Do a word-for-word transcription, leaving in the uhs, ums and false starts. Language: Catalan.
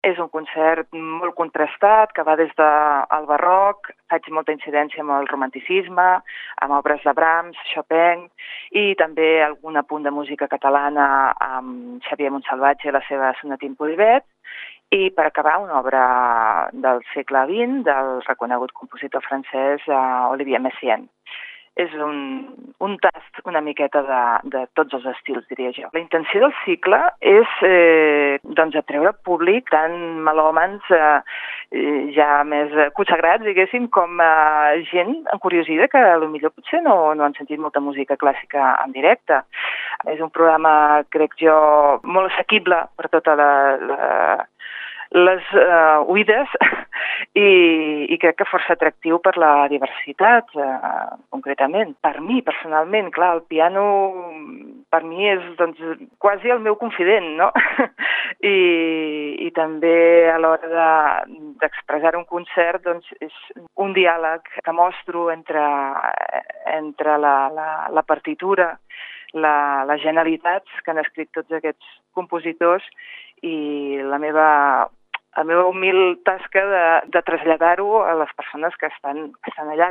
És un concert molt contrastat, que va des del barroc, faig molta incidència amb el romanticisme, amb obres de Brahms, Chopin, i també algun apunt de música catalana amb Xavier Montsalvatge i la seva Sonatina Polivet, i per acabar una obra del segle vint del reconegut compositor francès Olivier Messiaen. És un, un tast una miqueta de, de tots els estils, diria jo. La intenció del cicle és eh, doncs, atreure públic, tant melòmans eh, ja més consagrats, diguéssim, com eh, gent encuriosida que potser potser no, no han sentit molta música clàssica en directe. És un programa, crec jo, molt assequible per tota la... la les uh, oïdes i, i crec que força atractiu per la diversitat, uh, concretament. Per mi, personalment, clar, el piano per mi és doncs, quasi el meu confident, no? I, i també a l'hora d'expressar de, un concert doncs, és un diàleg que mostro entre, entre la, la, la partitura, la, les genialitats que han escrit tots aquests compositors i la meva la meva humil tasca de, de traslladar-ho a les persones que estan, que estan allà.